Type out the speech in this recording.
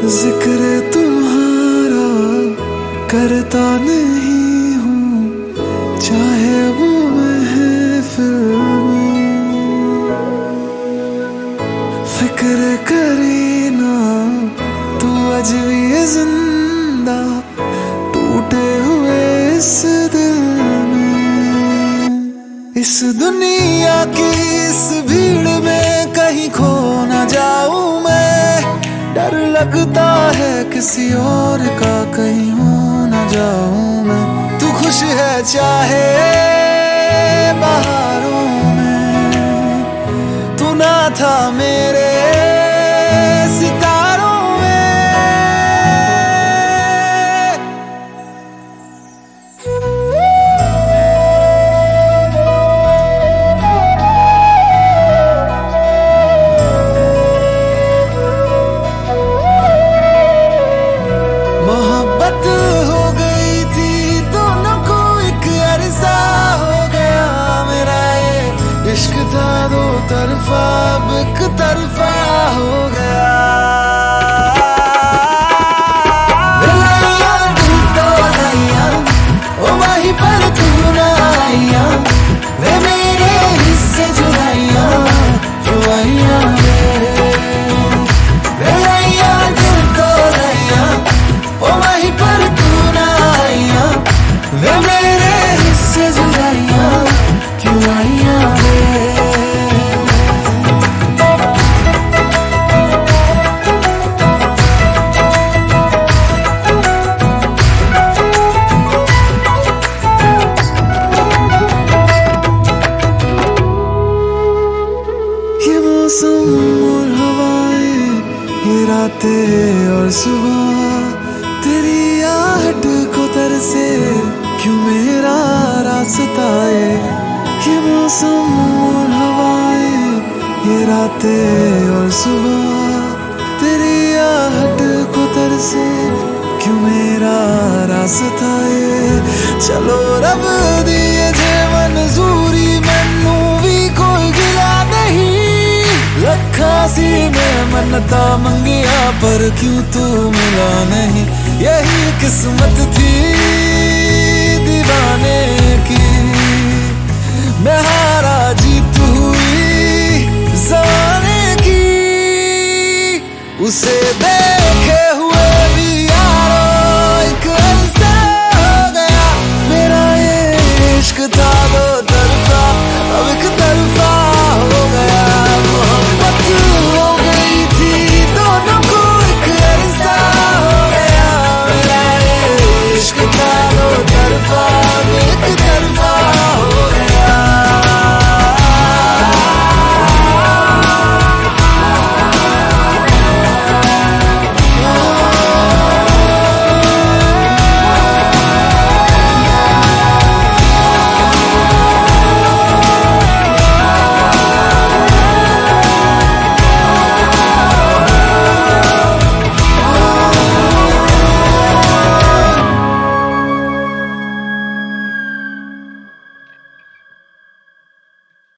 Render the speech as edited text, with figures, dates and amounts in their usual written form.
जिक्र तुम्हारा करता नहीं हूँ, चाहे वो महफिल में। फिक्र करी ना तू अज भी जिंदा, टूटे हुए इस दिल में। इस दुनिया की इस भीड़ में कहीं खो ना जाऊं मैं, डर लगता है किसी और का कहीं हो ना जाऊं मैं। तू खुश है चाहे बहारों में, तू ना था मेरे सितारों में। मोहब्बत हो गई थी दोनों को, एक अरसा हो गया मेरा ये इश्क था दो तरफा, अब एक तरफा हो गया। ओ वहीं पर तू ना आइया, वे मेरे हिस्से जुदाइया जुदाइया वहीं पर तू ना आइया, वे मेरे हिस्से जुदाइया क्यों आइया रे। ये मौसम और हवाएं, ये रातें और सुबह, तेरी आहट को तरसे क्यों मेरा रास्ता है। ये मौसम और हवाएं, ये रातें और सुबह, तेरी आहट को तरसे क्यों मेरा रास्ता है। चलो रब दिए जे मंजूरी, मैनू भी कोई गिला नहीं। लखा सी में मन्नता मंगिया पर क्यों तू मिला नहीं। यही किस्मत थी दीवाने की, मैं हारा जीत हुई ज़माने की। उसे देखे हुए भी